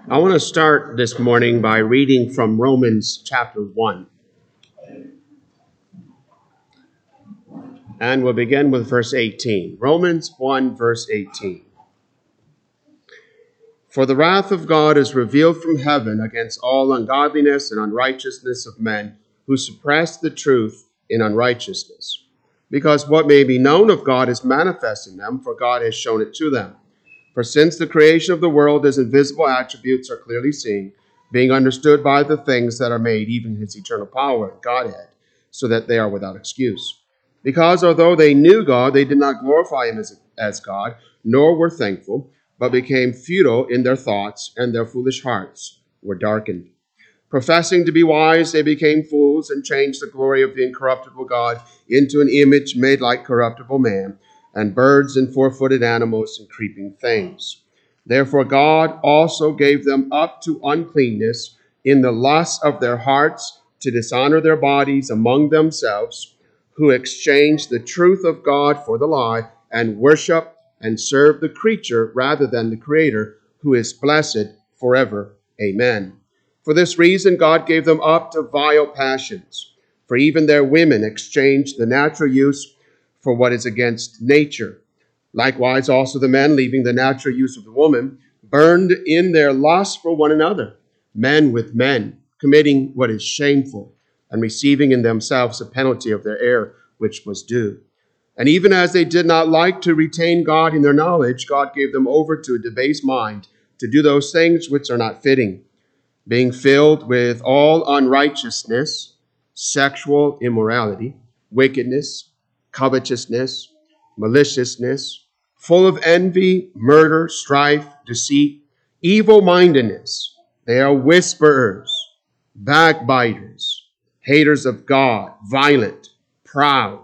I want to start this morning by reading from Romans chapter 1. And we'll begin with verse 18. Romans 1, verse 18. For the wrath of God is revealed from heaven against all ungodliness and unrighteousness of men who suppress the truth in unrighteousness. Because what may be known of God is manifest in them, for God has shown it to them. For since the creation of the world, his invisible attributes are clearly seen, being understood by the things that are made, even his eternal power and Godhead, so that they are without excuse. Because although they knew God, they did not glorify him as God, nor were thankful, but became futile in their thoughts, and their foolish hearts were darkened. Professing to be wise, they became fools and changed the glory of the incorruptible God into an image made like corruptible man, and birds and four-footed animals and creeping things. Therefore God also gave them up to uncleanness in the lust of their hearts to dishonor their bodies among themselves, who exchanged the truth of God for the lie, and worship and serve the creature rather than the Creator, who is blessed forever. Amen. For this reason God gave them up to vile passions, for even their women exchanged the natural use for what is against nature. Likewise also the men, leaving the natural use of the woman, burned in their lust for one another, men with men, committing what is shameful, and receiving in themselves the penalty of their error which was due. And even as they did not like to retain God in their knowledge, God gave them over to a debased mind to do those things which are not fitting, being filled with all unrighteousness, sexual immorality, wickedness, covetousness, maliciousness, full of envy, murder, strife, deceit, evil-mindedness. They are whisperers, backbiters, haters of God, violent, proud,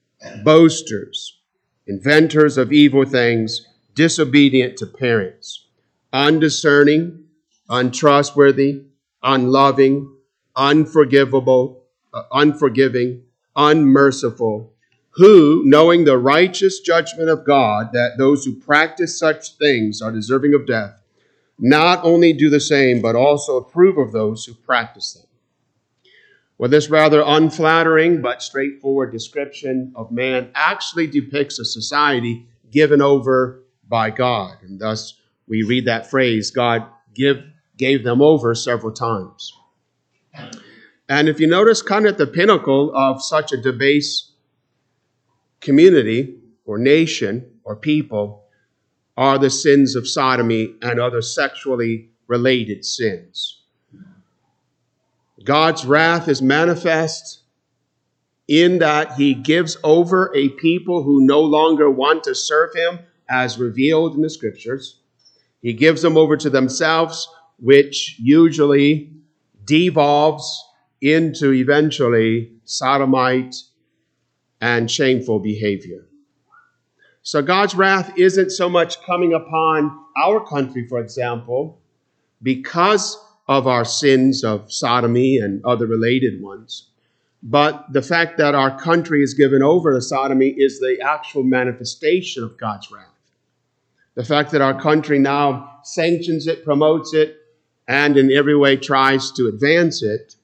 boasters, inventors of evil things, disobedient to parents, undiscerning, untrustworthy, unloving, unforgiving, unmerciful, who, knowing the righteous judgment of God, that those who practice such things are deserving of death, not only do the same, but also approve of those who practice them. Well, this rather unflattering but straightforward description of man actually depicts a society given over by God. And thus we read that phrase, God gave them over several times. And if you notice, kind of at the pinnacle of such a debased community or nation or people are the sins of sodomy and other sexually related sins. God's wrath is manifest in that he gives over a people who no longer want to serve him as revealed in the scriptures. He gives them over to themselves, which usually devolves into eventually sodomite and shameful behavior. So God's wrath isn't so much coming upon our country, for example, because of our sins of sodomy and other related ones. But the fact that our country is given over to sodomy is the actual manifestation of God's wrath. The fact that our country now sanctions it, promotes it, and in every way tries to advance it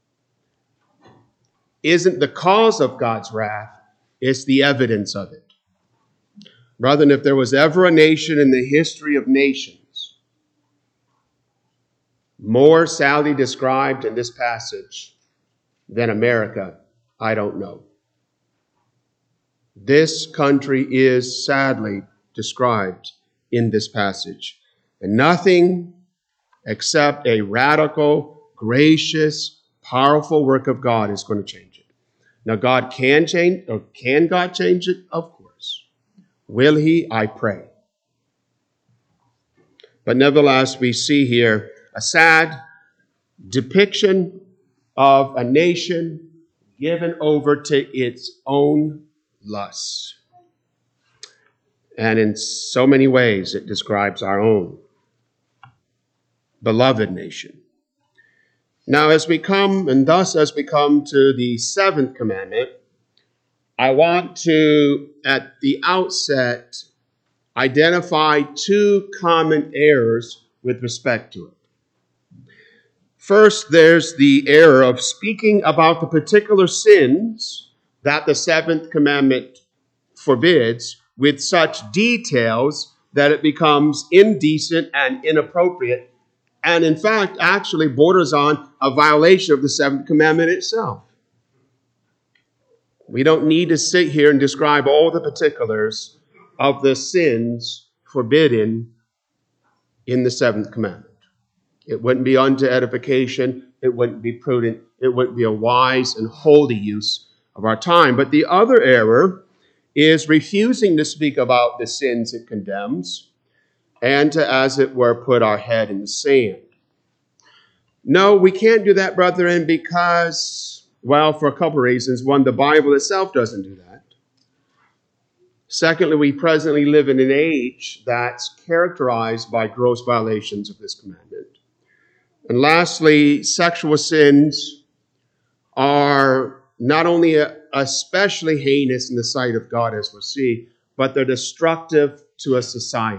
isn't the cause of God's wrath, it's the evidence of it. Brethren, if there was ever a nation in the history of nations more sadly described in this passage than America, I don't know. This country is sadly described in this passage. And nothing except a radical, gracious, powerful work of God is going to change it. Now, God can change, or can God change it? Of course. Will he? I pray. But nevertheless, we see here a sad depiction of a nation given over to its own lusts. And in so many ways, it describes our own beloved nation. Now, as we come to the seventh commandment, I want to, at the outset, identify two common errors with respect to it. First, there's the error of speaking about the particular sins that the seventh commandment forbids with such details that it becomes indecent and inappropriate, and in fact, actually borders on a violation of the seventh commandment itself. We don't need to sit here and describe all the particulars of the sins forbidden in the seventh commandment. It wouldn't be unto edification. It wouldn't be prudent. It wouldn't be a wise and holy use of our time. But the other error is refusing to speak about the sins it condemns and to, as it were, put our head in the sand. No, we can't do that, brethren, because, well, for a couple of reasons. One, the Bible itself doesn't do that. Secondly, we presently live in an age that's characterized by gross violations of this commandment. And lastly, sexual sins are not only especially heinous in the sight of God, as we'll see, but they're destructive to a society.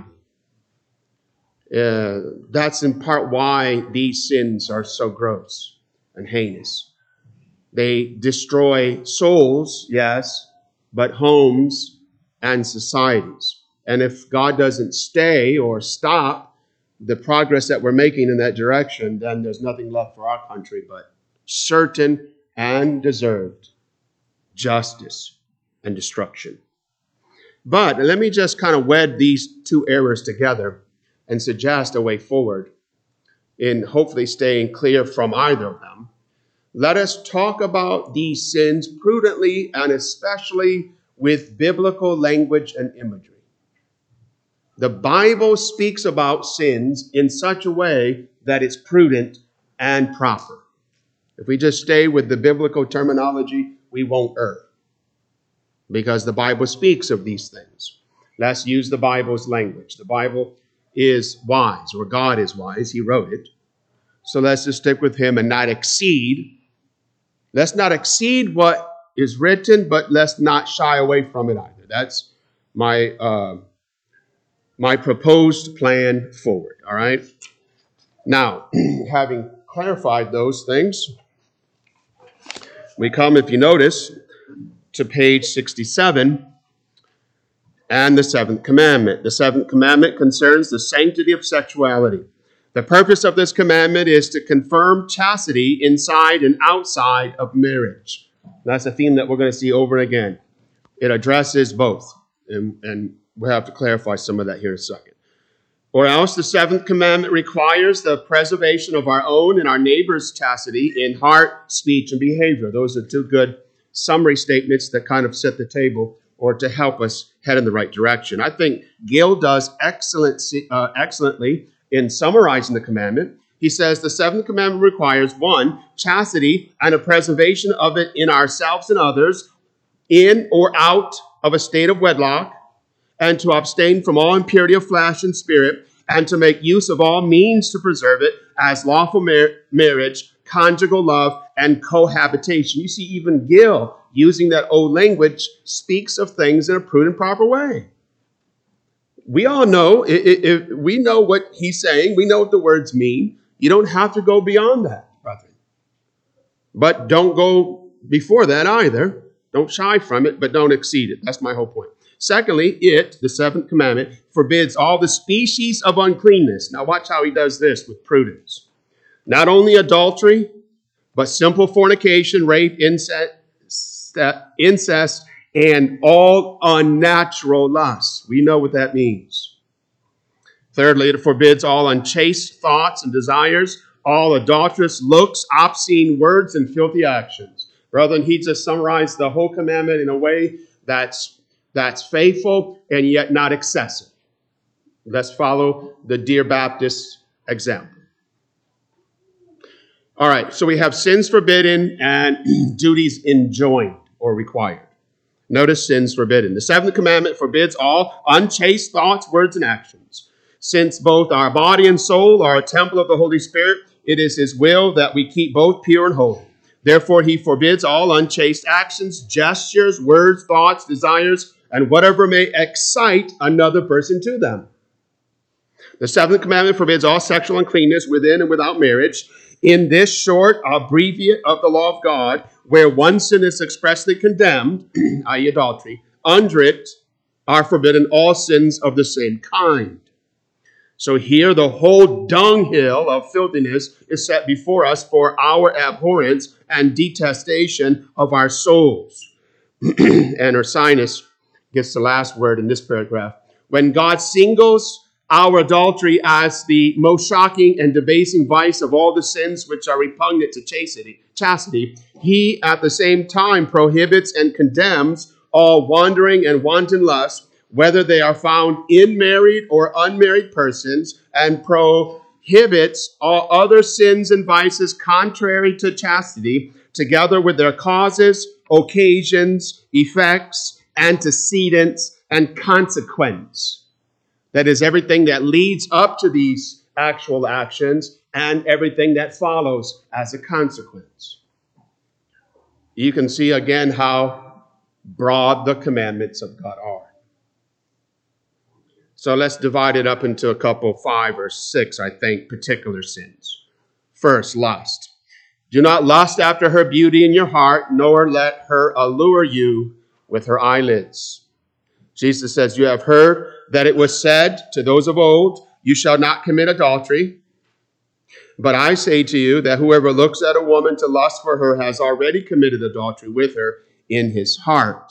That's in part why these sins are so gross and heinous. They destroy souls, yes, but homes and societies. And if God doesn't stay or stop the progress that we're making in that direction, then there's nothing left for our country but certain and deserved justice and destruction. But let me just kind of wed these two errors together and suggest a way forward in hopefully staying clear from either of them. Let us talk about these sins prudently and especially with biblical language and imagery. The Bible speaks about sins in such a way that it's prudent and proper. If we just stay with the biblical terminology, we won't err, because the Bible speaks of these things. Let's use the Bible's language. The Bible is wise, or God is wise. He wrote it. So let's just stick with him and not exceed. Let's not exceed what is written, but let's not shy away from it either. That's my proposed plan forward, all right? Now, having clarified those things, we come, if you notice, to page 67 and the seventh commandment. The seventh commandment concerns the sanctity of sexuality. The purpose of this commandment is to confirm chastity inside and outside of marriage. That's a theme that we're going to see over and again. It addresses both, and we'll have to clarify some of that here in a second. Or else the seventh commandment requires the preservation of our own and our neighbor's chastity in heart, speech, and behavior. Those are two good summary statements that kind of set the table or to help us head in the right direction. I think Gill does excellently in summarizing the commandment. He says the seventh commandment requires, 1, chastity and a preservation of it in ourselves and others, in or out of a state of wedlock, and to abstain from all impurity of flesh and spirit, and to make use of all means to preserve it as lawful marriage, conjugal love, and cohabitation. You see, even Gill, using that old language, speaks of things in a prudent, proper way. We all know, we know what he's saying. We know what the words mean. You don't have to go beyond that, brother. But don't go before that either. Don't shy from it, but don't exceed it. That's my whole point. Secondly, the seventh commandment, forbids all the species of uncleanness. Now watch how he does this with prudence. Not only adultery, but simple fornication, rape, incest, and all unnatural lusts. We know what that means. Thirdly, it forbids all unchaste thoughts and desires, all adulterous looks, obscene words, and filthy actions. Brethren, he just summarized the whole commandment in a way that's faithful and yet not excessive. Let's follow the Dear Baptist example. All right, so we have sins forbidden and duties enjoined or required. Notice sins forbidden. The seventh commandment forbids all unchaste thoughts, words, and actions. Since both our body and soul are a temple of the Holy Spirit, it is his will that we keep both pure and holy. Therefore, he forbids all unchaste actions, gestures, words, thoughts, desires, and whatever may excite another person to them. The seventh commandment forbids all sexual uncleanness within and without marriage. In this short abbreviate of the law of God, where one sin is expressly condemned, i.e. adultery, under it are forbidden all sins of the same kind. So here the whole dunghill of filthiness is set before us for our abhorrence and detestation of our souls. And Ursinus gets the last word in this paragraph. When God singles our adultery as the most shocking and debasing vice of all the sins which are repugnant to chastity, he at the same time prohibits and condemns all wandering and wanton lust, whether they are found in married or unmarried persons, and prohibits all other sins and vices contrary to chastity, together with their causes, occasions, effects, antecedents, and consequence. That is everything that leads up to these actual actions and everything that follows as a consequence. You can see again how broad the commandments of God are. So let's divide it up into a couple, 5 or 6, I think, particular sins. First, lust. Do not lust after her beauty in your heart, nor let her allure you with her eyelids. Jesus says, you have heard that it was said to those of old, you shall not commit adultery. But I say to you that whoever looks at a woman to lust for her has already committed adultery with her in his heart.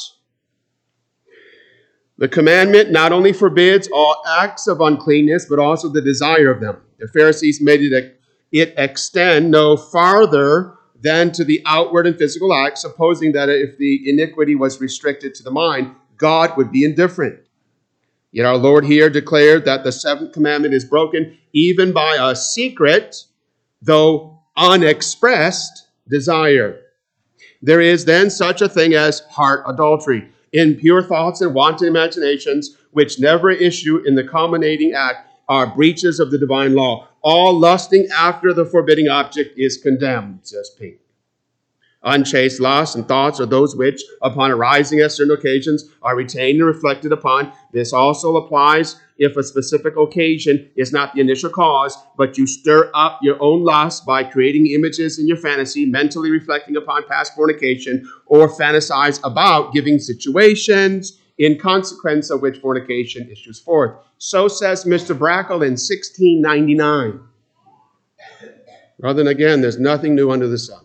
The commandment not only forbids all acts of uncleanness, but also the desire of them. The Pharisees made it extend no farther than to the outward and physical acts, supposing that if the iniquity was restricted to the mind, God would be indifferent. Yet our Lord here declared that the seventh commandment is broken even by a secret, though unexpressed, desire. There is then such a thing as heart adultery, impure thoughts and wanton imaginations, which never issue in the culminating act, are breaches of the divine law. All lusting after the forbidding object is condemned, says Pink. Unchaste lusts and thoughts are those which, upon arising at certain occasions, are retained and reflected upon. This also applies if a specific occasion is not the initial cause, but you stir up your own lust by creating images in your fantasy, mentally reflecting upon past fornication, or fantasize about giving situations in consequence of which fornication issues forth. So says Mr. Brackle in 1699. Rather than again, there's nothing new under the sun.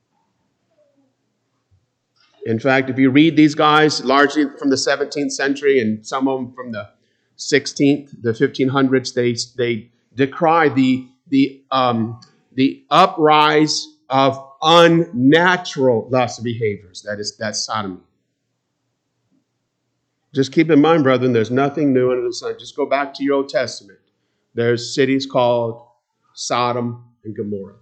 In fact, if you read these guys, largely from the 17th century and some of them from the 16th, the 1500s, they decry the uprise of unnatural lust behaviors. That's sodomy. Just keep in mind, brethren, there's nothing new under the sun. Just go back to your Old Testament. There's cities called Sodom and Gomorrah.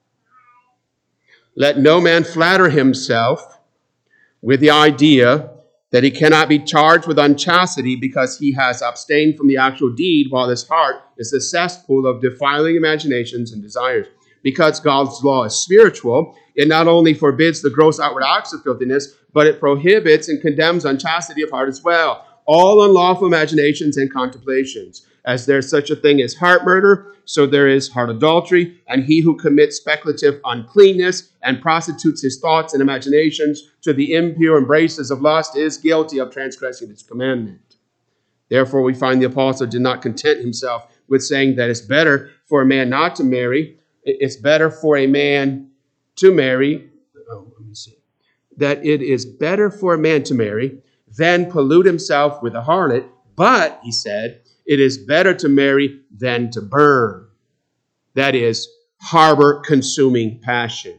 Let no man flatter himself with the idea that he cannot be charged with unchastity because he has abstained from the actual deed, while his heart is the cesspool of defiling imaginations and desires. Because God's law is spiritual, it not only forbids the gross outward acts of filthiness, but it prohibits and condemns unchastity of heart as well. All unlawful imaginations and contemplations. As there's such a thing as heart murder, so there is heart adultery, and he who commits speculative uncleanness and prostitutes his thoughts and imaginations to the impure embraces of lust is guilty of transgressing this commandment. Therefore, we find the apostle did not content himself with saying that it's better for a man not to marry. It's better for a man to marry. That it is better for a man to marry than pollute himself with a harlot. But, he said, it is better to marry than to burn. That is, harbor consuming passion.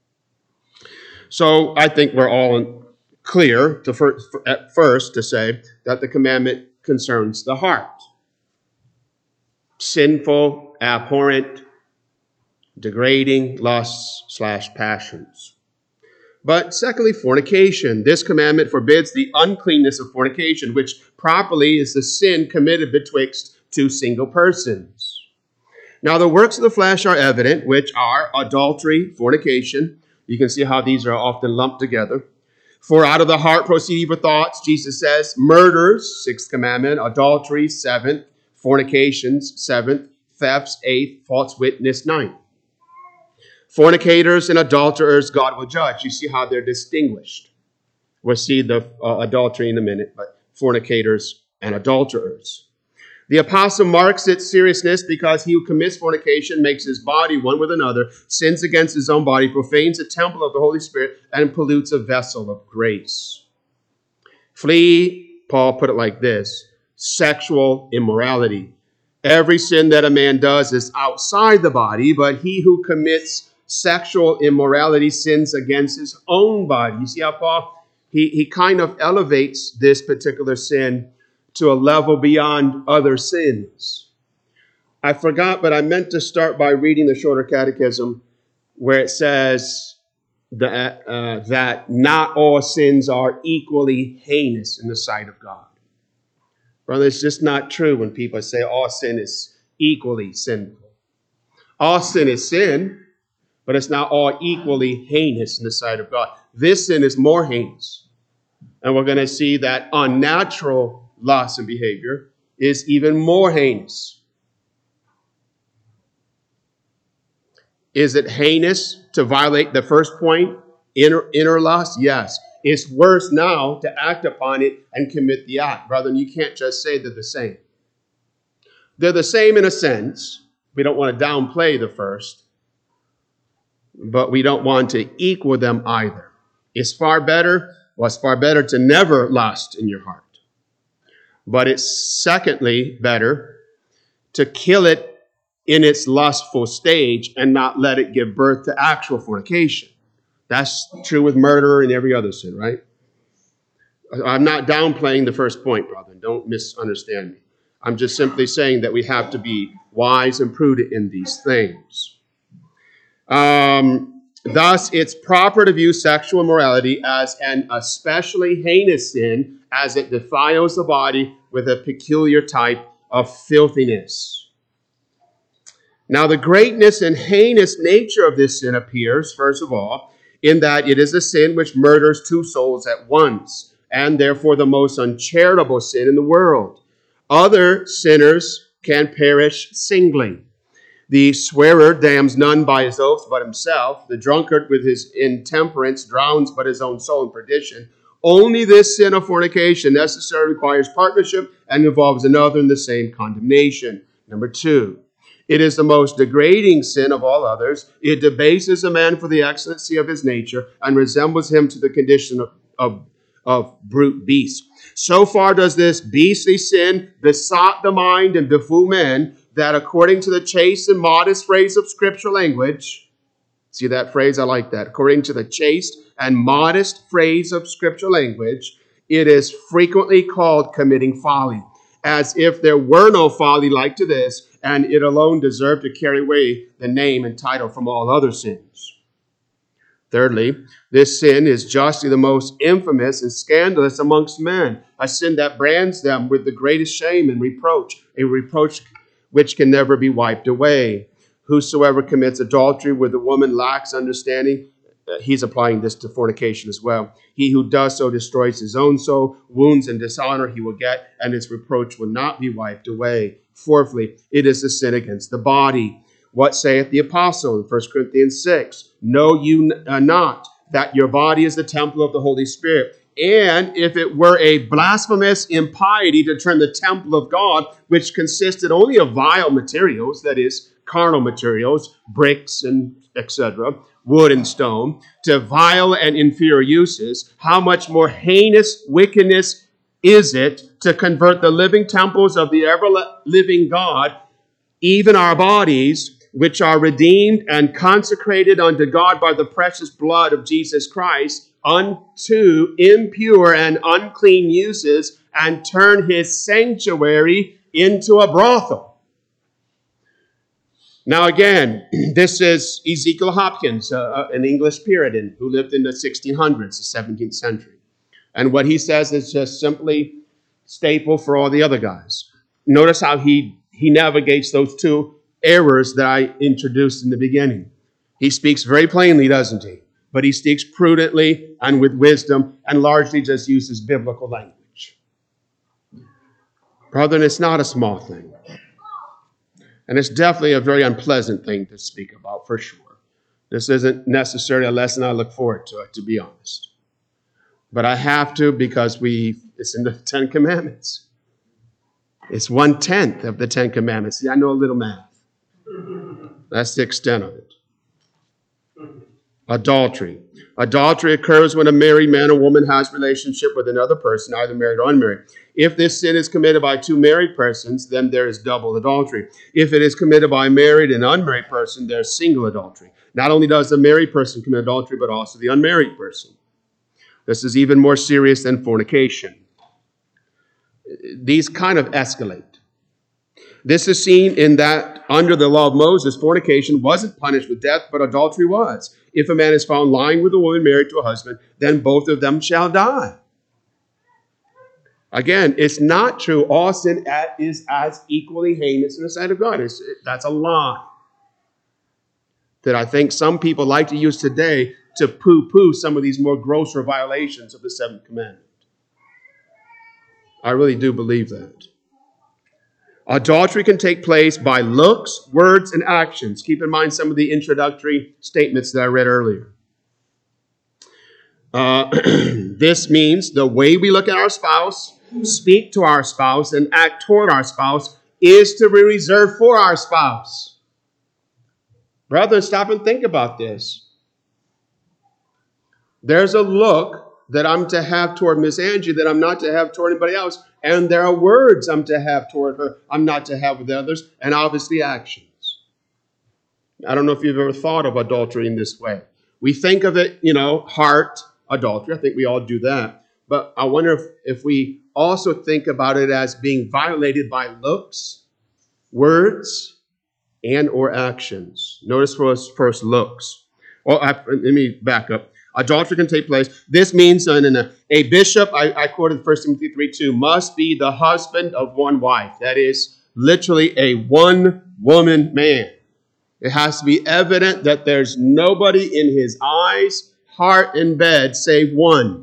So I think we're all clear at first to say that the commandment concerns the heart. Sinful, abhorrent, degrading lusts/passions. But secondly, fornication. This commandment forbids the uncleanness of fornication, which properly is the sin committed betwixt two single persons. Now, the works of the flesh are evident, which are adultery, fornication. You can see how these are often lumped together. For out of the heart proceed evil thoughts, Jesus says. Murders, sixth commandment. Adultery, seventh. Fornications, seventh. Thefts, eighth. False witness, ninth. Fornicators and adulterers God will judge. You see how they're distinguished. We'll see the adultery in a minute, but fornicators and adulterers. The apostle marks its seriousness because he who commits fornication makes his body one with another, sins against his own body, profanes the temple of the Holy Spirit, and pollutes a vessel of grace. Flee, Paul put it like this, sexual immorality. Every sin that a man does is outside the body, but he who commits sexual immorality sins against his own body. You see how Paul, he kind of elevates this particular sin to a level beyond other sins. I forgot, but I meant to start by reading the Shorter Catechism where it says that not all sins are equally heinous in the sight of God. Brother, it's just not true when people say all sin is equally sinful. All sin is sin, but it's not all equally heinous in the sight of God. This sin is more heinous. And we're going to see that unnatural lust and behavior is even more heinous. Is it heinous to violate the first point, inner lust? Yes. It's worse now to act upon it and commit the act. Brethren, you can't just say they're the same. They're the same in a sense. We don't want to downplay the first, but we don't want to equal them either. It's far better to never lust in your heart. But it's secondly better to kill it in its lustful stage and not let it give birth to actual fornication. That's true with murder and every other sin, right? I'm not downplaying the first point, brother. Don't misunderstand me. I'm just simply saying that we have to be wise and prudent in these things. Thus, it's proper to view sexual immorality as an especially heinous sin as it defiles the body with a peculiar type of filthiness. Now, the greatness and heinous nature of this sin appears, first of all, in that it is a sin which murders two souls at once, and therefore the most uncharitable sin in the world. Other sinners can perish singly. The swearer damns none by his oaths but himself. The drunkard with his intemperance drowns but his own soul in perdition. Only this sin of fornication necessarily requires partnership and involves another in the same condemnation. Number 2, it is the most degrading sin of all others. It debases a man for the excellency of his nature and resembles him to the condition of brute beasts. So far does this beastly sin besot the mind and befool men that according to the chaste and modest phrase of scripture language, see that phrase? I like that. According to the chaste and modest phrase of scripture language, it is frequently called committing folly, as if there were no folly like to this, and it alone deserved to carry away the name and title from all other sins. Thirdly, this sin is justly the most infamous and scandalous amongst men, a sin that brands them with the greatest shame and reproach, a reproach which can never be wiped away. Whosoever commits adultery with a woman lacks understanding. He's applying this to fornication as well. He who does so destroys his own soul. Wounds and dishonor he will get, and his reproach will not be wiped away. Fourthly, it is a sin against the body. What saith the apostle in 1 Corinthians 6? Know you not that your body is the temple of the Holy Spirit? And if it were a blasphemous impiety to turn the temple of God, which consisted only of vile materials, that is, carnal materials, bricks and etc., wood and stone, to vile and inferior uses, how much more heinous wickedness is it to convert the living temples of the ever-living God, even our bodies, which are redeemed and consecrated unto God by the precious blood of Jesus Christ, unto impure and unclean uses, and turn his sanctuary into a brothel. Now again, this is Ezekiel Hopkins, an English Puritan who lived in the 1600s, the 17th century. And what he says is just simply staple for all the other guys. Notice how he navigates those two errors that I introduced in the beginning. He speaks very plainly, doesn't he? But he speaks prudently and with wisdom and largely just uses biblical language. Brethren, it's not a small thing. And it's definitely a very unpleasant thing to speak about, for sure. This isn't necessarily a lesson I look forward to be honest. But I have to because it's in the Ten Commandments. It's 1/10 of the Ten Commandments. See, I know a little math. That's the extent of it. Adultery. Adultery occurs when a married man or woman has relationship with another person, either married or unmarried. If this sin is committed by two married persons, then there is double adultery. If it is committed by a married and unmarried person, there's single adultery. Not only does the married person commit adultery, but also the unmarried person. This is even more serious than fornication. These kind of escalate. This is seen in that under the law of Moses, fornication wasn't punished with death, but adultery was. If a man is found lying with a woman married to a husband, then both of them shall die. Again, it's not true. All sin is as equally heinous in the sight of God. That's a lie that I think some people like to use today to poo-poo some of these more grosser violations of the seventh commandment. I really do believe that. Adultery can take place by looks, words, and actions. Keep in mind some of the introductory statements that I read earlier. This means the way we look at our spouse, speak to our spouse, and act toward our spouse is to be reserved for our spouse. Brethren, stop and think about this. There's a look that I'm to have toward Miss Angie that I'm not to have toward anybody else. And there are words I'm to have toward her I'm not to have with others, and obviously actions. I don't know if you've ever thought of adultery in this way. We think of it, heart adultery. I think we all do that. But I wonder if we also think about it as being violated by looks, words, and or actions. Notice first looks. Let me back up. Adultery can take place. This means a bishop, I quoted 1 Timothy 3:2, must be the husband of one wife. That is literally a one-woman man. It has to be evident that there's nobody in his eyes, heart, and bed save one.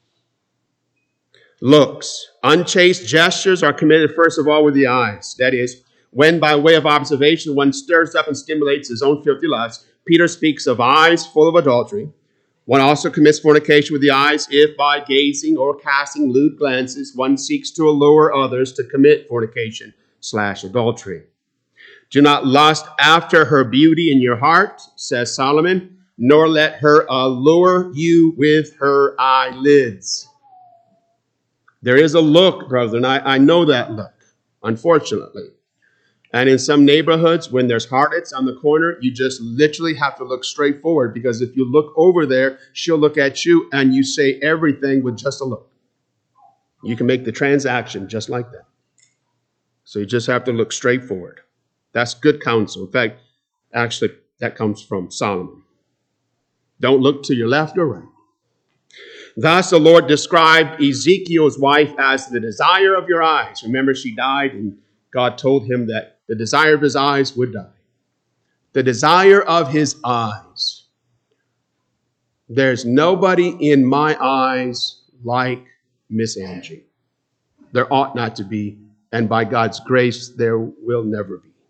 Looks. Unchaste gestures are committed first of all with the eyes. That is, when by way of observation one stirs up and stimulates his own filthy lusts. Peter speaks of eyes full of adultery. One also commits fornication with the eyes if by gazing or casting lewd glances one seeks to allure others to commit fornication / adultery. Do not lust after her beauty in your heart, says Solomon, nor let her allure you with her eyelids. There is a look, brother, and I know that look, unfortunately. And in some neighborhoods, when there's harlots on the corner, you just literally have to look straight forward, because if you look over there, she'll look at you and you say everything with just a look. You can make the transaction just like that. So you just have to look straight forward. That's good counsel. In fact, actually, that comes from Solomon. Don't look to your left or right. Thus, the Lord described Ezekiel's wife as the desire of your eyes. Remember, she died, and God told him that the desire of his eyes would die. The desire of his eyes. There's nobody in my eyes like Miss Angie. There ought not to be, and by God's grace, there will never be.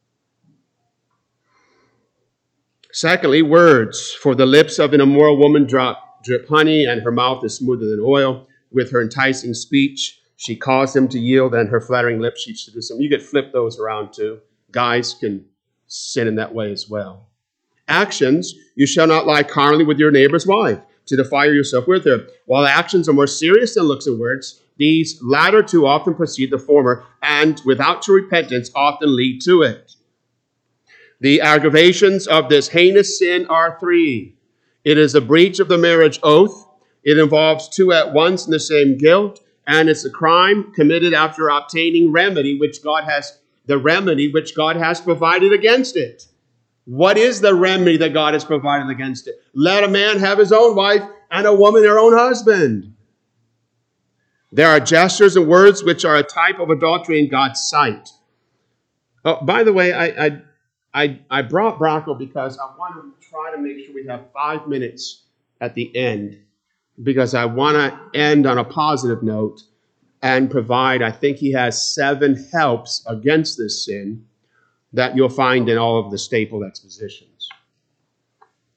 Secondly, words. For the lips of an immoral woman drip honey, and her mouth is smoother than oil. With her enticing speech, she caused him to yield, and her flattering lips she seduced him. You could flip those around too. Guys can sin in that way as well. Actions. You shall not lie carnally with your neighbor's wife, to defile yourself with her. While actions are more serious than looks and words, these latter two often precede the former, and without true repentance often lead to it. The aggravations of this heinous sin are three. It is a breach of the marriage oath. It involves two at once in the same guilt. And it's a crime committed after obtaining remedy, which God has provided against it. What is the remedy that God has provided against it? Let a man have his own wife and a woman her own husband. There are gestures and words which are a type of adultery in God's sight. Oh, by the way, I brought Bracco because I want to try to make sure we have 5 minutes at the end, because I want to end on a positive note and provide, I think he has 7 helps against this sin that you'll find in all of the staple expositions.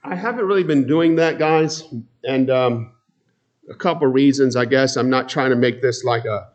I haven't really been doing that, guys. And a couple reasons, I guess. I'm not trying to make this like a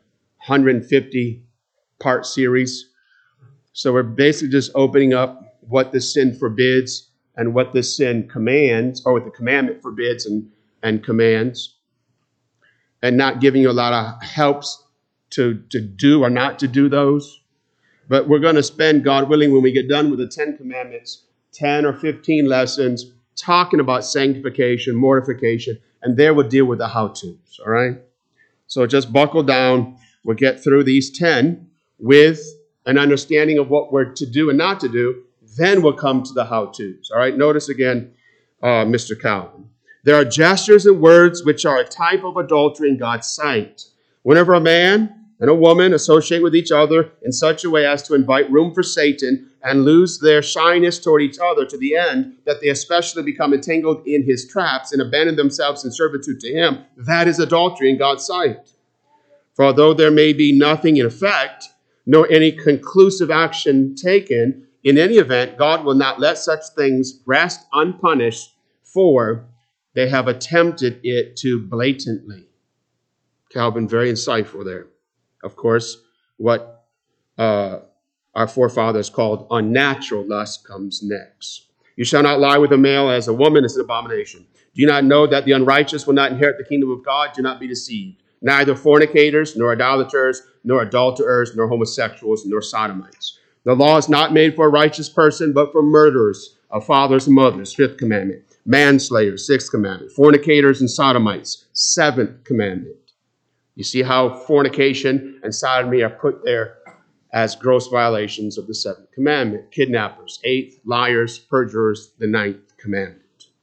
150-part series. So we're basically just opening up what the sin forbids and what the sin commands, or what the commandment forbids and commands, and not giving you a lot of helps to do or not to do those. But we're going to spend, God willing, when we get done with the 10 commandments, 10 or 15 lessons talking about sanctification, mortification, and there we'll deal with the how-tos, all right? So just buckle down. We'll get through these 10 with an understanding of what we're to do and not to do. Then we'll come to the how-tos, all right? Notice again, Mr. Calvin. There are gestures and words which are a type of adultery in God's sight. Whenever a man and a woman associate with each other in such a way as to invite room for Satan and lose their shyness toward each other to the end that they especially become entangled in his traps and abandon themselves in servitude to him, that is adultery in God's sight. For although there may be nothing in effect, nor any conclusive action taken, in any event, God will not let such things rest unpunished, for they have attempted it too blatantly. Calvin, very insightful there. Of course, what our forefathers called unnatural lust comes next. You shall not lie with a male as a woman is an abomination. Do you not know that the unrighteous will not inherit the kingdom of God? Do not be deceived. Neither fornicators, nor idolaters, nor adulterers, nor homosexuals, nor sodomites. The law is not made for a righteous person, but for murderers of fathers and mothers, 5th commandment. Manslayers, 6th commandment. Fornicators and sodomites, 7th commandment. You see how fornication and sodomy are put there as gross violations of the 7th commandment. Kidnappers, 8th, liars, perjurers, the 9th commandment.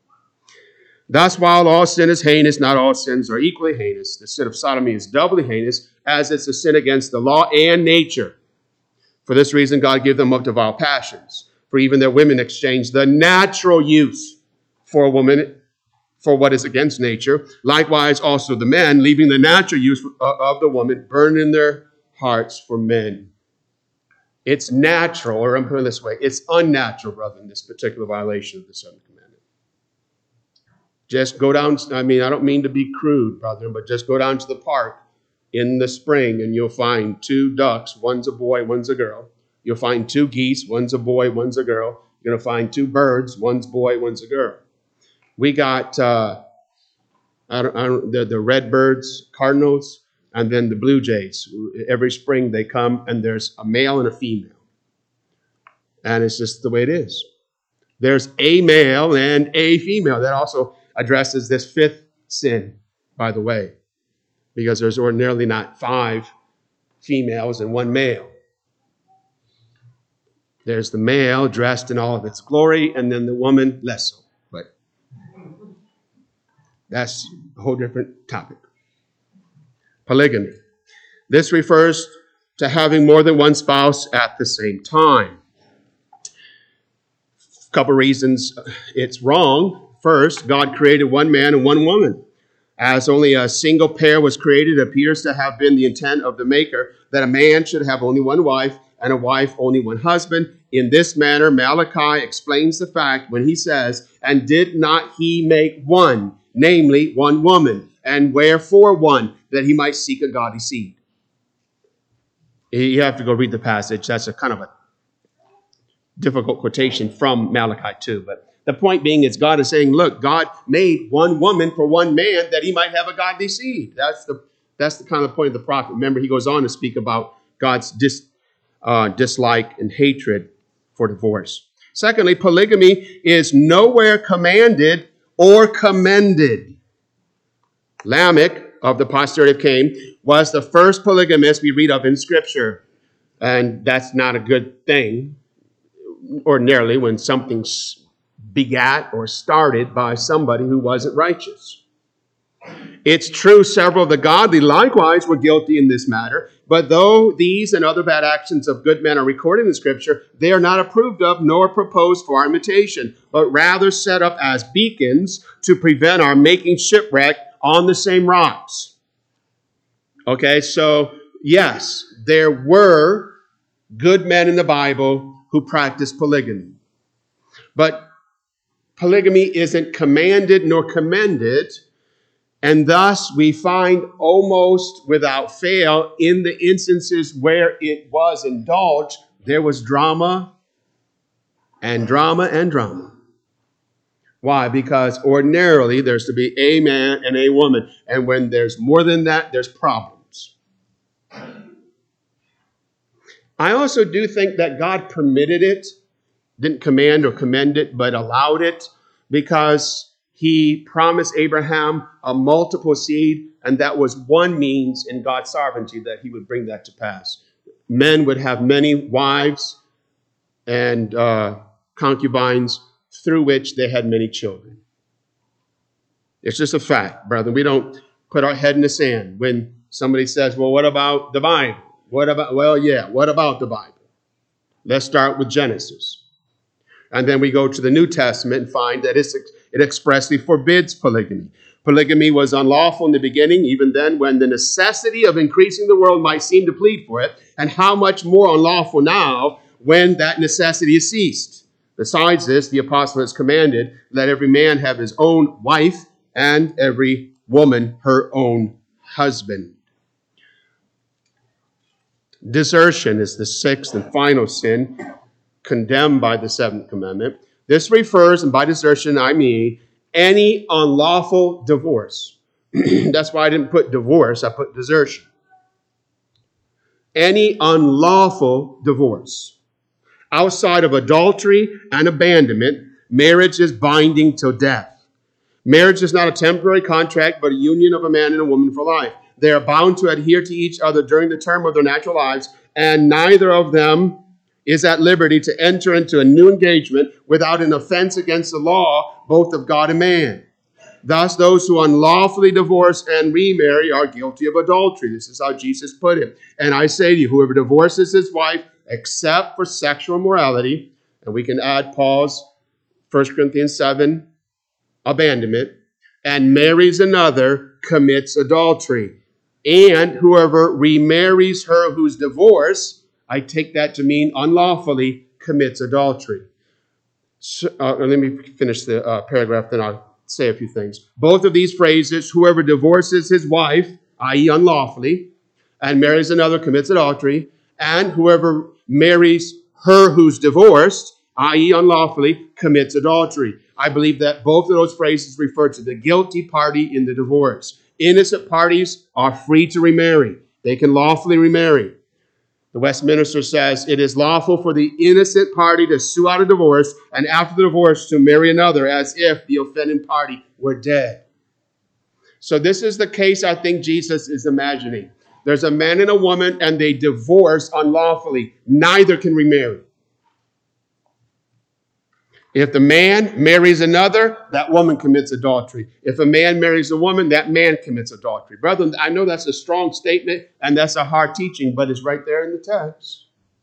Thus, while all sin is heinous, not all sins are equally heinous. The sin of sodomy is doubly heinous, as it's a sin against the law and nature. For this reason, God gave them up to vile passions. For even their women exchange the natural use for a woman for what is against nature. Likewise, also the men, leaving the natural use of the woman, burn in their hearts for men. It's natural, or I'm putting it this way, it's unnatural, brother, in this particular violation of the 7th commandment. Just go down, I don't mean to be crude, brother, but just go down to the park in the spring and you'll find 2 ducks, one's a boy, one's a girl. You'll find 2 geese, one's a boy, one's a girl. You're going to find 2 birds, one's boy, one's a girl. We got the red birds, cardinals, and then the blue jays. Every spring they come and there's a male and a female. And it's just the way it is. There's a male and a female. That also addresses this 5th sin, by the way, because there's ordinarily not 5 females and 1 male. There's the male dressed in all of its glory, and then the woman less so. But that's a whole different topic. Polygamy. This refers to having more than one spouse at the same time. A couple reasons it's wrong. First, God created 1 man and 1 woman. As only a single pair was created, it appears to have been the intent of the Maker that a man should have only 1 wife and a wife only 1 husband. In this manner, Malachi explains the fact when he says, "And did not he make 1, namely 1 woman, and wherefore 1, that he might seek a godly seed?" You have to go read the passage. That's a kind of a difficult quotation from Malachi 2, but the point being is God is saying, look, God made 1 woman for 1 man that he might have a godly seed. That's the kind of point of the prophet. Remember, he goes on to speak about God's dislike and hatred for divorce. Secondly, polygamy is nowhere commanded or commended. Lamech, of the posterity of Cain, was the first polygamist we read of in Scripture. And that's not a good thing, ordinarily, when something's begat or started by somebody who wasn't righteous. It's true several of the godly likewise were guilty in this matter, but though these and other bad actions of good men are recorded in Scripture, they are not approved of nor proposed for our imitation, but rather set up as beacons to prevent our making shipwreck on the same rocks. Okay, so yes, there were good men in the Bible who practiced polygamy. But polygamy isn't commanded nor commended. And thus we find almost without fail in the instances where it was indulged, there was drama and drama and drama. Why? Because ordinarily there's to be a man and a woman. And when there's more than that, there's problems. I also do think that God permitted it, didn't command or commend it, but allowed it because he promised Abraham a multiple seed, and that was one means in God's sovereignty that he would bring that to pass. Men would have many wives and concubines through which they had many children. It's just a fact, brother. We don't put our head in the sand when somebody says, well, what about the Bible? What about the Bible? Let's start with Genesis. And then we go to the New Testament and find that it expressly forbids polygamy. Polygamy was unlawful in the beginning, even then when the necessity of increasing the world might seem to plead for it, and how much more unlawful now when that necessity is ceased. Besides this, the apostle has commanded, let every man have his own wife and every woman her own husband. Desertion is the sixth and final sin condemned by the seventh commandment. This refers, and by desertion I mean, any unlawful divorce. That's why I didn't put divorce, I put desertion. Any unlawful divorce. Outside of adultery and abandonment, marriage is binding till death. Marriage is not a temporary contract, but a union of a man and a woman for life. They are bound to adhere to each other during the term of their natural lives, and neither of them is at liberty to enter into a new engagement without an offense against the law, both of God and man. Thus, those who unlawfully divorce and remarry are guilty of adultery. This is how Jesus put it. And I say to you, whoever divorces his wife, except for sexual immorality, and we can add Paul's 1 Corinthians 7, abandonment, and marries another, commits adultery. And whoever remarries her who's divorced, I take that to mean unlawfully, commits adultery. So, let me finish the paragraph, then I'll say a few things. Both of these phrases, whoever divorces his wife, i.e. unlawfully, and marries another, commits adultery, and whoever marries her who's divorced, i.e. unlawfully, commits adultery. I believe that both of those phrases refer to the guilty party in the divorce. Innocent parties are free to remarry. They can lawfully remarry. The Westminster says it is lawful for the innocent party to sue out a divorce and after the divorce to marry another as if the offending party were dead. So this is the case I think Jesus is imagining. There's a man and a woman and they divorce unlawfully. Neither can remarry. If the man marries another, that woman commits adultery. If a man marries a woman, that man commits adultery. Brethren, I know that's a strong statement and that's a hard teaching, but it's right there in the text.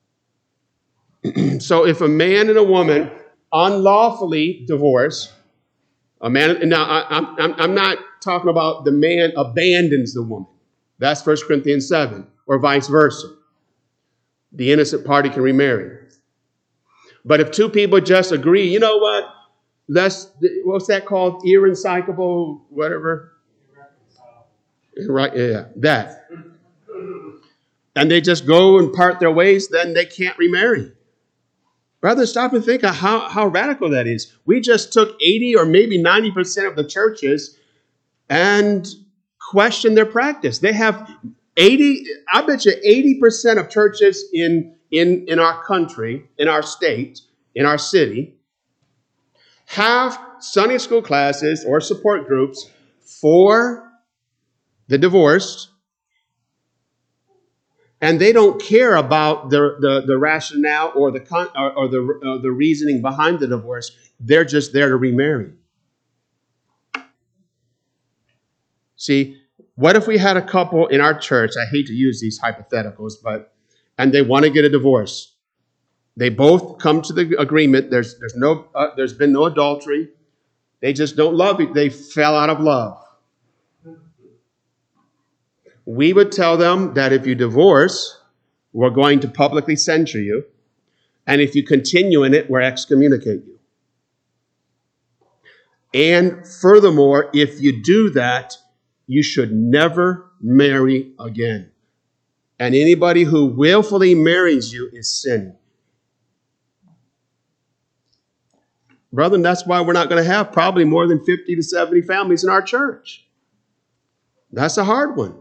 So if a man and a woman unlawfully divorce, a man, now I'm not talking about the man abandons the woman. That's 1 Corinthians 7, or vice versa. The innocent party can remarry. But if two people just agree, you know what? What's that called? Irreconcilable, whatever. Right, yeah, that. And they just go and part their ways, then they can't remarry. Brother, stop and think of how radical that is. We just took 80 or maybe 90% of the churches and questioned their practice. They have 80, I bet you 80% of churches in our country, in our state, in our city, have Sunday school classes or support groups for the divorced, and they don't care about the rationale or the reasoning behind the divorce. They're just there to remarry. See, what if we had a couple in our church? I hate to use these hypotheticals, and they want to get a divorce. They both come to the agreement. There's been no adultery. They just don't love it. They fell out of love. We would tell them that if you divorce, we're going to publicly censure you. And if you continue in it, we'll excommunicate you. And furthermore, if you do that, you should never marry again. And anybody who willfully marries you is sinning. Brethren, that's why we're not going to have probably more than 50 to 70 families in our church. That's a hard one.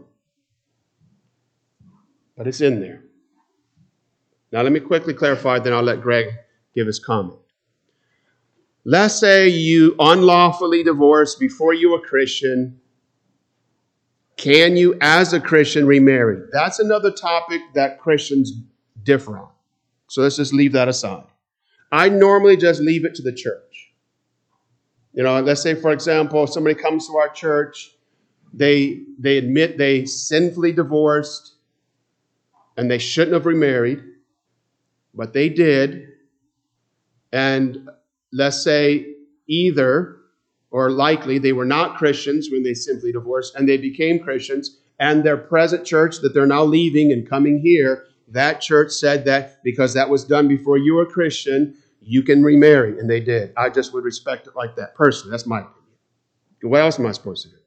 But it's in there. Now, let me quickly clarify, then I'll let Greg give his comment. Let's say you unlawfully divorced before you were a Christian. Can you, as a Christian, remarry? That's another topic that Christians differ on. So let's just leave that aside. I normally just leave it to the church. Let's say, for example, somebody comes to our church, they admit they sinfully divorced and they shouldn't have remarried, but they did. And let's say either or likely they were not Christians when they simply divorced and they became Christians, and their present church that they're now leaving and coming here, that church said that because that was done before you were a Christian, you can remarry, and they did. I just would respect it like that personally. That's my opinion. What else am I supposed to do?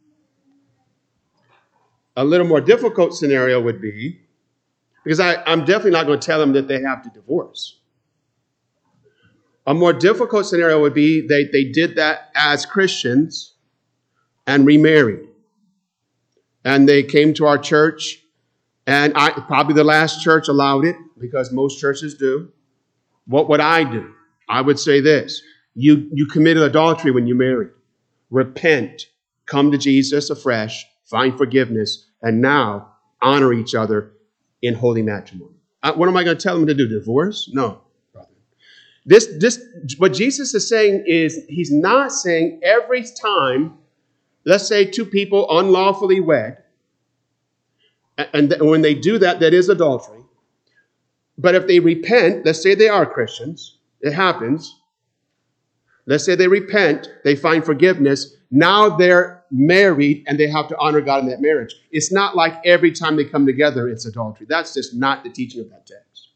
A little more difficult scenario would be, because I'm definitely not going to tell them that they have to divorce. A more difficult scenario would be they did that as Christians and remarried. And they came to our church, and probably the last church allowed it, because most churches do. What would I do? I would say this. You committed adultery when you married. Repent. Come to Jesus afresh. Find forgiveness. And now honor each other in holy matrimony. What am I going to tell them to do? Divorce? No, brother. What Jesus is saying is, he's not saying every time, let's say two people unlawfully wed, and when they do that, that is adultery. But if they repent, let's say they are Christians, it happens. Let's say they repent, they find forgiveness. Now they're married and they have to honor God in that marriage. It's not like every time they come together, it's adultery. That's just not the teaching of that text.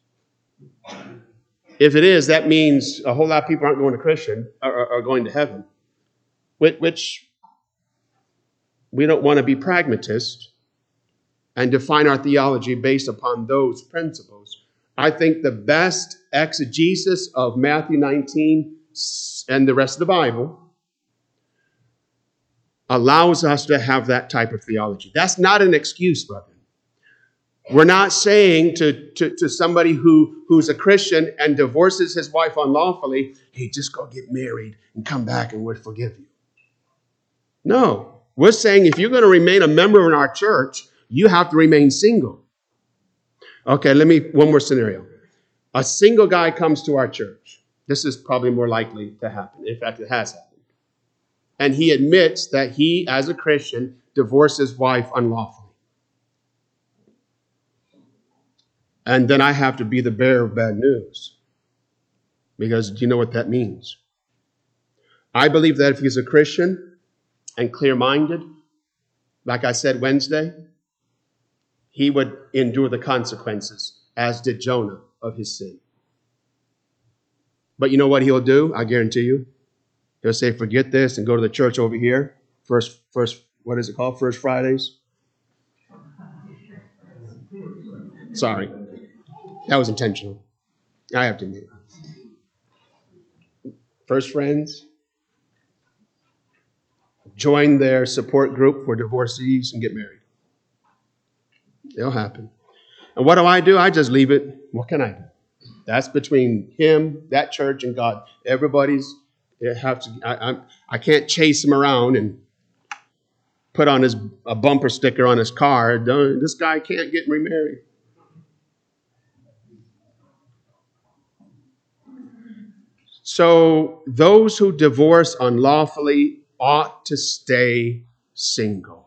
If it is, that means a whole lot of people aren't going to Christian or going to heaven, which we don't want to be pragmatists and define our theology based upon those principles. I think the best exegesis of Matthew 19 and the rest of the Bible allows us to have that type of theology. That's not an excuse, brother. We're not saying to somebody who's a Christian and divorces his wife unlawfully, hey, just go get married and come back and we'll forgive you. No, we're saying if you're going to remain a member in our church, you have to remain single. Okay, one more scenario. A single guy comes to our church. This is probably more likely to happen. In fact, it has happened. And he admits that he, as a Christian, divorced his wife unlawfully. And then I have to be the bearer of bad news. Because do you know what that means? I believe that if he's a Christian and clear-minded, like I said Wednesday, he would endure the consequences, as did Jonah, of his sin. But you know what he'll do? I guarantee you. He'll say, forget this and go to the church over here. First, what is it called? First Fridays? Sorry. That was intentional. I have to admit. First Friends. Join their support group for divorcees and get married. It'll happen. And what do? I just leave it. What can I do? That's between him, that church, and God. I can't chase him around and put on a bumper sticker on his car. This guy can't get remarried. So those who divorce unlawfully ought to stay single.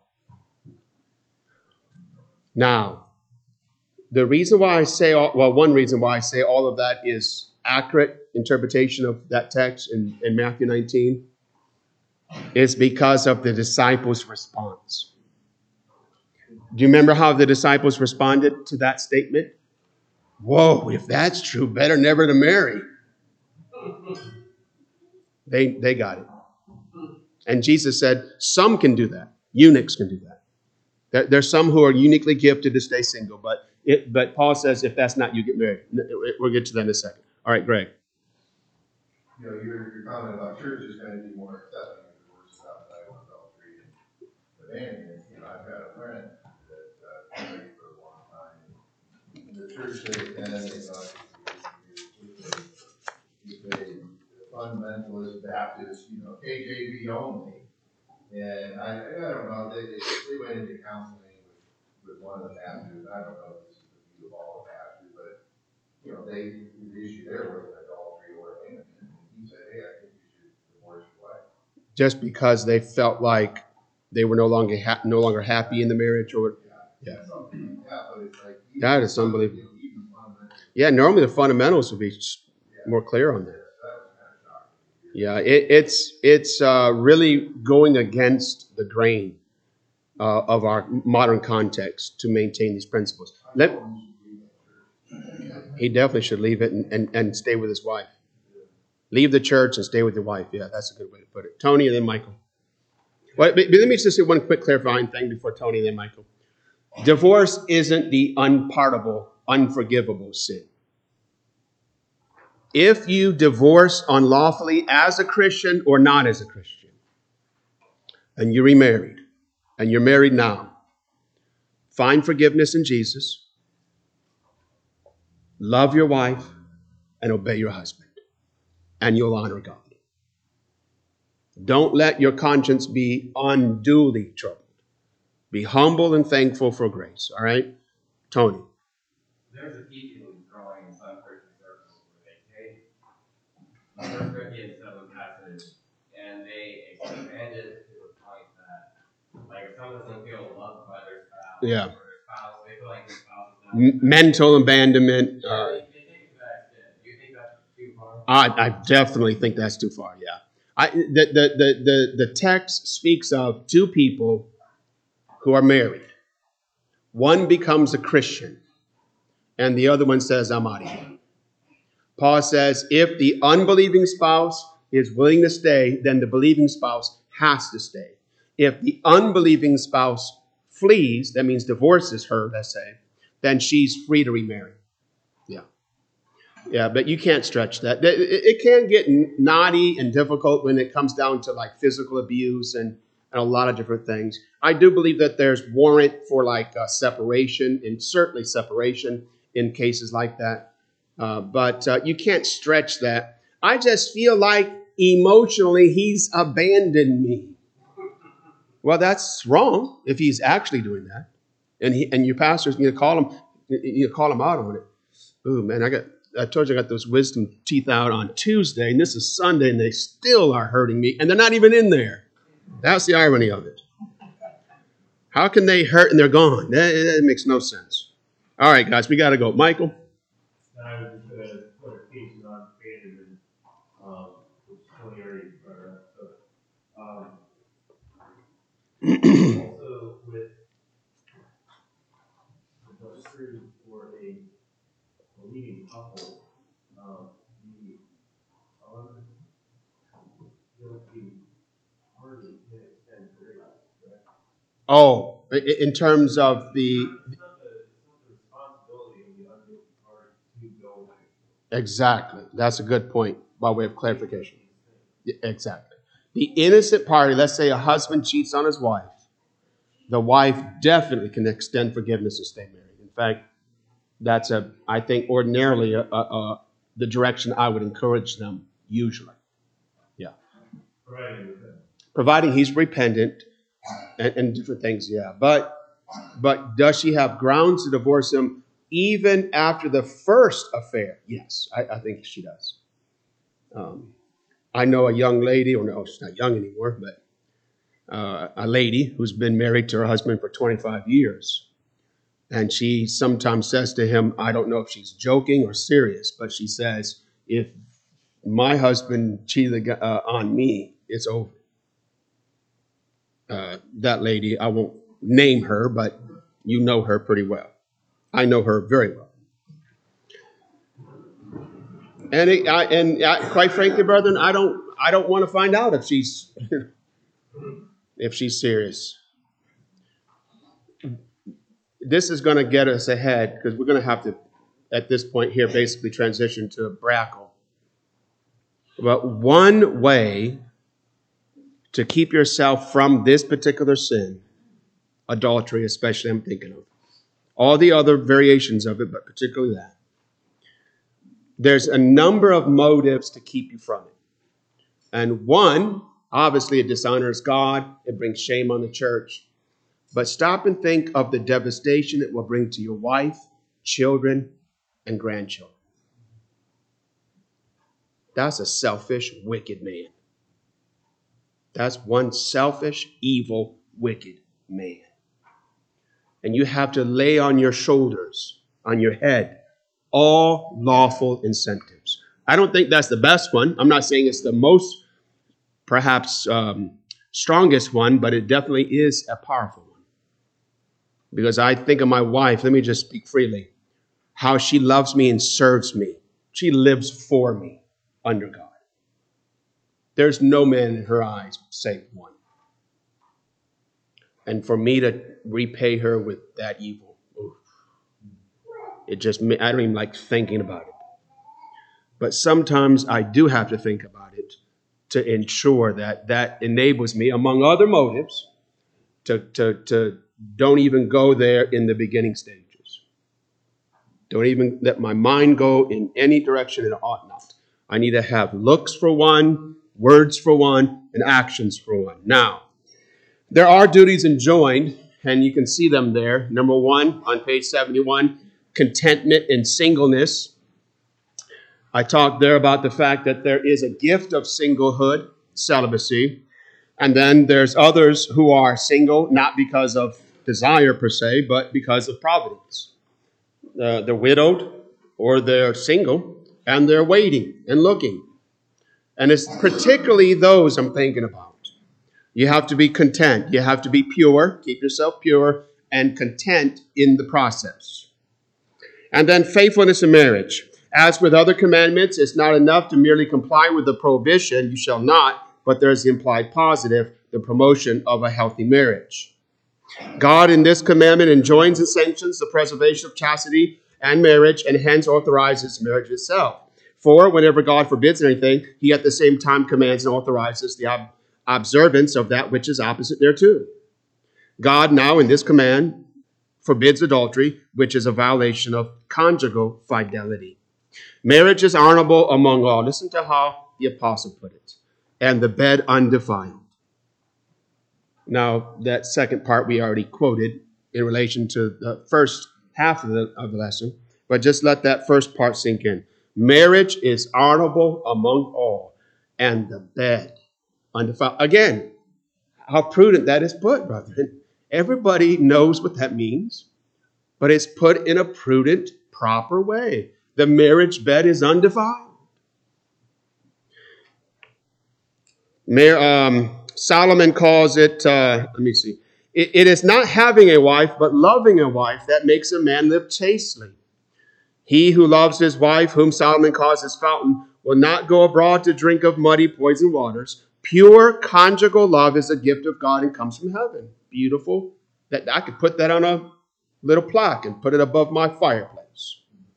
Now, the reason why I say, one reason why I say all of that is accurate interpretation of that text in Matthew 19 is because of the disciples' response. Do you remember how the disciples responded to that statement? Whoa, if that's true, better never to marry. They got it. And Jesus said, some can do that. Eunuchs can do that. There's some who are uniquely gifted to stay single, but Paul says if that's not you, get married. We'll get to that in a second. All right, Greg. Your comment about church is going to be more accepting of the words outside of adultery and abandonment. I've got a friend that married for a long time. And the church that attended, he's a fundamentalist Baptist, KJV only. And I don't know, they went into counseling with one of the pastors. I don't know if this is the view of all the pastors, but, the issue there was adultery or abandonment. And he said, hey, I think you should divorce your wife. Just because they felt like they were no longer happy in the marriage, or yeah, but it's like that is unbelievable. Yeah, normally the fundamentals would be more clear on that. Yeah, it's really going against the grain of our modern context to maintain these principles. He definitely should leave it and stay with his wife. Leave the church and stay with your wife. Yeah, that's a good way to put it. Tony and then Michael. Well, but let me just say one quick clarifying thing before Tony and then Michael. Divorce isn't the unpardonable, unforgivable sin. If you divorce unlawfully as a Christian or not as a Christian, and you remarried, and you're married now, find forgiveness in Jesus, love your wife, and obey your husband, and you'll honor God. Don't let your conscience be unduly troubled. Be humble and thankful for grace, all right? Tony. There's a teaching growing in some Christian circles where they take the 1 Corinthians 7 passage and they expand it to the point that, like, if someone doesn't feel loved by their spouse, or their spouse, they feel like their spouse is not mental abandonment. They take it to that extent. Do you think that's too far? I definitely think that's too far, yeah. The text speaks of two people who are married. One becomes a Christian, and the other one says, I'm out of here. Paul says, if the unbelieving spouse is willing to stay, then the believing spouse has to stay. If the unbelieving spouse flees, that means divorces her, let's say, then she's free to remarry. Yeah, but you can't stretch that. It can get knotty and difficult when it comes down to like physical abuse and a lot of different things. I do believe that there's warrant for like separation, and certainly separation in cases like that. But you can't stretch that. I just feel like emotionally he's abandoned me. Well, that's wrong if he's actually doing that. And your pastors, you call him out on it. Ooh, man, I told you I got those wisdom teeth out on Tuesday, and this is Sunday, and they still are hurting me, and they're not even in there. That's the irony of it. How can they hurt and they're gone? That makes no sense. All right, guys, we got to go. Michael? I was just going to put a piece on abandonment, which Tony already brought up. Also, with the true for a leading couple, the unguilty party can extend grace, correct? Oh, in terms of the... It's not the responsibility of the unguilty party to go away. Exactly. That's a good point by way of clarification. Exactly. The innocent party, let's say a husband cheats on his wife, the wife definitely can extend forgiveness and stay married. In fact, that's I think ordinarily the direction I would encourage them usually. Yeah. Providing he's repentant and different things, yeah. But does she have grounds to divorce him even after the first affair? Yes, I think she does. I know a young lady, or no, she's not young anymore, but a lady who's been married to her husband for 25 years. And she sometimes says to him, I don't know if she's joking or serious, but she says, if my husband cheated on me, it's over. That lady, I won't name her, but you know her pretty well. I know her very well. And quite frankly, brethren, I don't want to find out if she's if she's serious. This is going to get us ahead because we're going to have to, at this point here, basically transition to Brackle. But one way to keep yourself from this particular sin, adultery especially, I'm thinking of, all the other variations of it, but particularly that, there's a number of motives to keep you from it. And one, obviously it dishonors God, it brings shame on the church. But stop and think of the devastation it will bring to your wife, children, and grandchildren. That's a selfish, wicked man. That's one selfish, evil, wicked man. And you have to lay on your shoulders, on your head, all lawful incentives. I don't think that's the best one. I'm not saying it's the most, perhaps, strongest one, but it definitely is a powerful one. Because I think of my wife, let me just speak freely, how she loves me and serves me. She lives for me under God. There's no man in her eyes save one. And for me to repay her with that evil, it just, I don't even like thinking about it. But sometimes I do have to think about it to ensure that that enables me, among other motives, to don't even go there in the beginning stages. Don't even let my mind go in any direction it ought not. I need to have looks for one, words for one, and actions for one. Now, there are duties enjoined, and you can see them there. Number one, on page 71, contentment in singleness. I talked there about the fact that there is a gift of singlehood, celibacy, and then there's others who are single, not because of desire per se, but because of providence. They're widowed or they're single, and they're waiting and looking. And it's particularly those I'm thinking about. You have to be content. You have to be pure. Keep yourself pure and content in the process. And then faithfulness in marriage. As with other commandments, it's not enough to merely comply with the prohibition, you shall not, but there's the implied positive, the promotion of a healthy marriage. God in this commandment enjoins and sanctions the preservation of chastity and marriage, and hence authorizes marriage itself. For whenever God forbids anything, he at the same time commands and authorizes the observance of that which is opposite thereto. God now in this command forbids adultery, which is a violation of conjugal fidelity. Marriage is honorable among all. Listen to how the apostle put it. And the bed undefiled. Now, that second part we already quoted in relation to the first half of the lesson, but just let that first part sink in. Marriage is honorable among all, and the bed undefiled. Again, how prudent that is put, brethren. Everybody knows what that means, but it's put in a prudent, proper way. The marriage bed is undefiled. Solomon calls it, it is not having a wife, but loving a wife that makes a man live chastely. He who loves his wife, whom Solomon calls his fountain, will not go abroad to drink of muddy, poisoned waters. Pure conjugal love is a gift of God and comes from heaven. Beautiful. That I could put that on a little plaque and put it above my fireplace.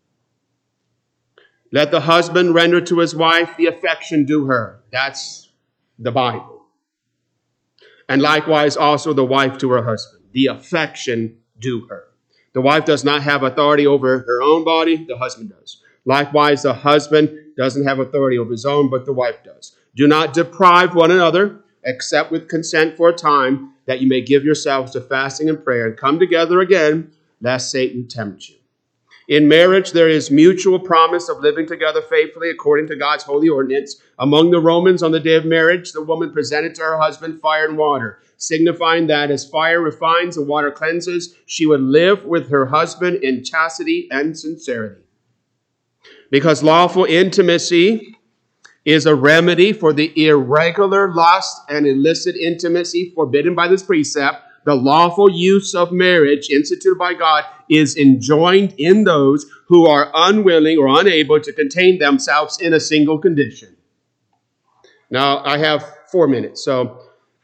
Let the husband render to his wife the affection due her. That's the Bible. And likewise also the wife to her husband, the affection due her. The wife does not have authority over her own body, the husband does. Likewise, the husband doesn't have authority over his own, but the wife does. Do not deprive one another, except with consent for a time, that you may give yourselves to fasting and prayer, and come together again, lest Satan tempt you. In marriage, there is mutual promise of living together faithfully according to God's holy ordinance. Among the Romans, on the day of marriage, the woman presented to her husband fire and water, signifying that as fire refines and water cleanses, she would live with her husband in chastity and sincerity. Because lawful intimacy is a remedy for the irregular lust and illicit intimacy forbidden by this precept, the lawful use of marriage instituted by God is enjoined in those who are unwilling or unable to contain themselves in a single condition. Now, I have 4 minutes, so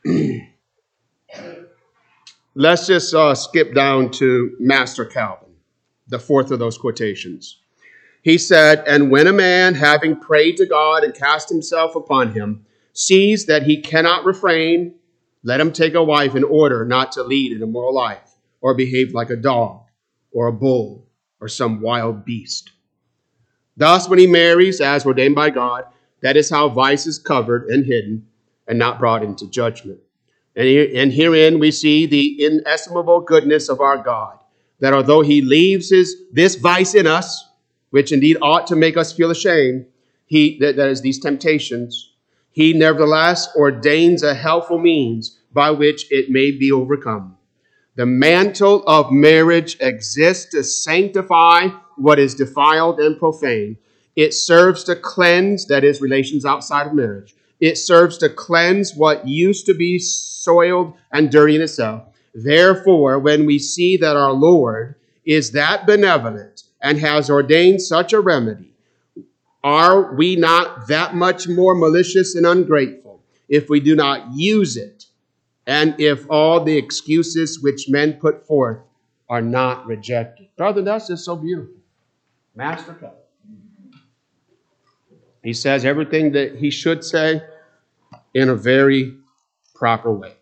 Let's just skip down to Master Calvin, the fourth of those quotations. He said, "And when a man, having prayed to God and cast himself upon him, sees that he cannot refrain, let him take a wife in order not to lead an immoral life, or behave like a dog, or a bull, or some wild beast. Thus, when he marries, as ordained by God, that is how vice is covered and hidden, and not brought into judgment. And herein we see the inestimable goodness of our God, that although he leaves this vice in us, which indeed ought to make us feel ashamed, that is these temptations, he nevertheless ordains a helpful means by which it may be overcome. The mantle of marriage exists to sanctify what is defiled and profane. It serves to cleanse, that is, relations outside of marriage. It serves to cleanse what used to be soiled and dirty in itself. Therefore, when we see that our Lord is that benevolent and has ordained such a remedy, are we not that much more malicious and ungrateful if we do not use it, and if all the excuses which men put forth are not rejected?" Brother, that's just so beautiful. Master Calvin. He says everything that he should say in a very proper way.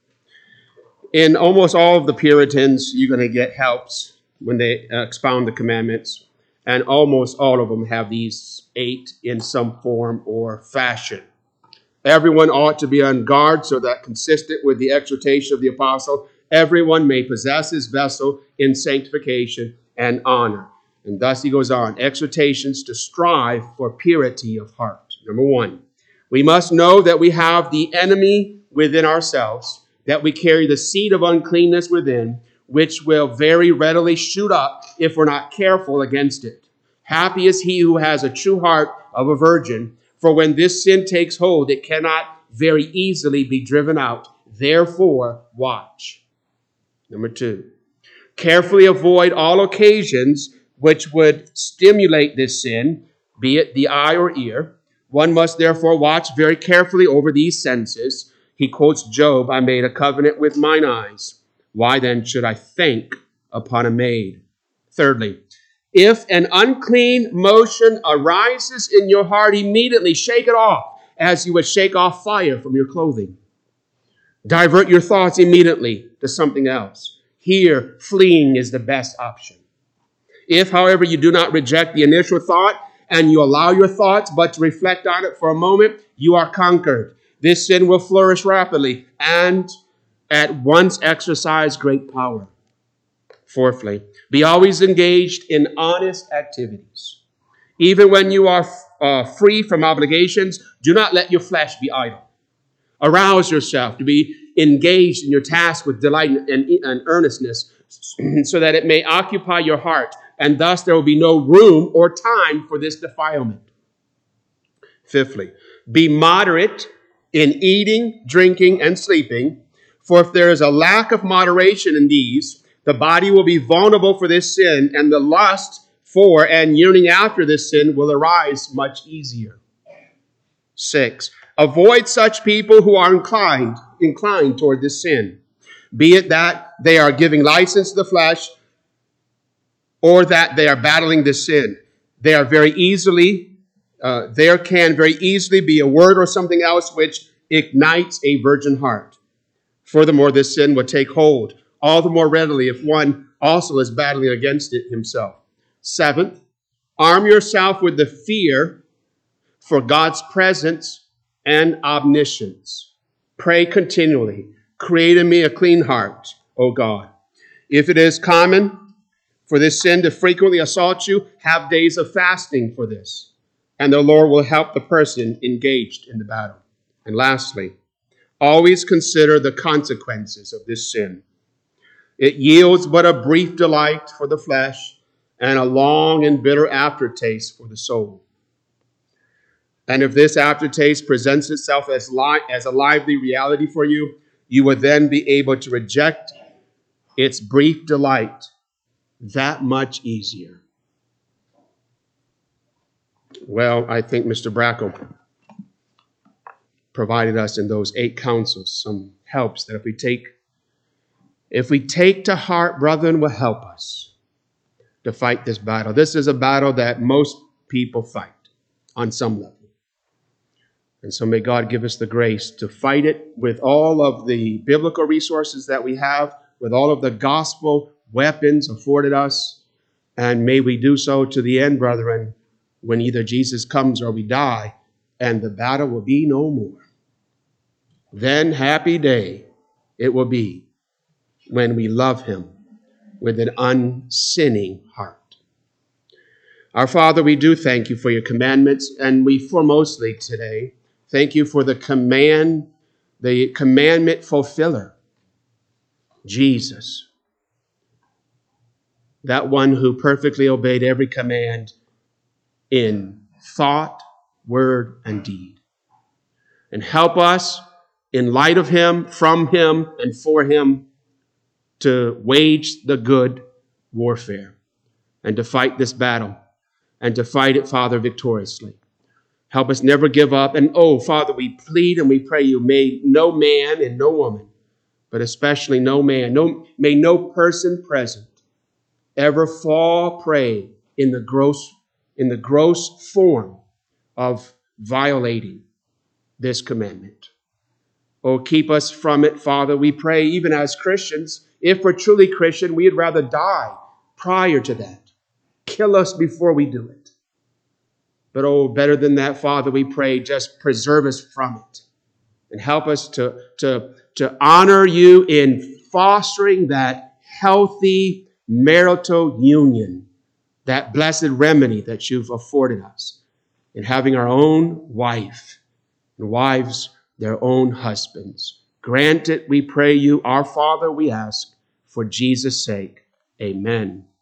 In almost all of the Puritans, you're going to get helps when they expound the commandments, and almost all of them have these 8 in some form or fashion. Everyone ought to be on guard so that, consistent with the exhortation of the apostle, everyone may possess his vessel in sanctification and honor. And thus he goes on, exhortations to strive for purity of heart. Number 1, we must know that we have the enemy within ourselves, that we carry the seed of uncleanness within, which will very readily shoot up if we're not careful against it. Happy is he who has a true heart of a virgin, for when this sin takes hold, it cannot very easily be driven out. Therefore, watch. Number 2, carefully avoid all occasions which would stimulate this sin, be it the eye or ear. One must therefore watch very carefully over these senses. He quotes Job, "I made a covenant with mine eyes. Why then should I think upon a maid?" Thirdly, if an unclean motion arises in your heart, immediately shake it off as you would shake off fire from your clothing. Divert your thoughts immediately to something else. Here, fleeing is the best option. If, however, you do not reject the initial thought and you allow your thoughts but to reflect on it for a moment, you are conquered. This sin will flourish rapidly and at once exercise great power. Fourthly, be always engaged in honest activities. Even when you are free from obligations, do not let your flesh be idle. Arouse yourself to be engaged in your task with delight and earnestness, so that it may occupy your heart, and thus there will be no room or time for this defilement. Fifthly, be moderate in eating, drinking, and sleeping, for if there is a lack of moderation in these, the body will be vulnerable for this sin, and the lust for and yearning after this sin will arise much easier. 6, avoid such people who are inclined toward this sin, be it that they are giving license to the flesh or that they are battling this sin. There can very easily be a word or something else which ignites a virgin heart. Furthermore, this sin will take hold all the more readily if one also is battling against it himself. 7th, arm yourself with the fear for God's presence and omniscience. Pray continually. Create in me a clean heart, O God. If it is common for this sin to frequently assault you, have days of fasting for this, and the Lord will help the person engaged in the battle. And lastly, always consider the consequences of this sin. It yields but a brief delight for the flesh and a long and bitter aftertaste for the soul. And if this aftertaste presents itself as a lively reality for you, you will then be able to reject its brief delight that much easier. Well, I think Mr. Brackle provided us in those 8 counsels some helps that if we take to heart, brethren, will help us to fight this battle. This is a battle that most people fight on some level. And so may God give us the grace to fight it with all of the biblical resources that we have, with all of the gospel weapons afforded us. And may we do so to the end, brethren, when either Jesus comes or we die, and the battle will be no more. Then happy day it will be when we love him with an unsinning heart. Our Father, we do thank you for your commandments, and we foremostly today thank you for the commandment fulfiller, Jesus, that one who perfectly obeyed every command in thought, word, and deed. And help us, in light of him, from him, and for him, to wage the good warfare and to fight this battle and to fight it, Father, victoriously. Help us never give up. And, oh, Father, we plead and we pray you, may no man and no woman, but especially no man, may no person present ever fall prey in the gross form of violating this commandment. Oh, keep us from it, Father. We pray, even as Christians, if we're truly Christian, we'd rather die prior to that. Kill us before we do it. But oh, better than that, Father, we pray, just preserve us from it. And help us to honor you in fostering that healthy marital union, that blessed remedy that you've afforded us in having our own wife and wives their own husbands. Grant it, we pray you, our Father, we ask, for Jesus' sake. Amen.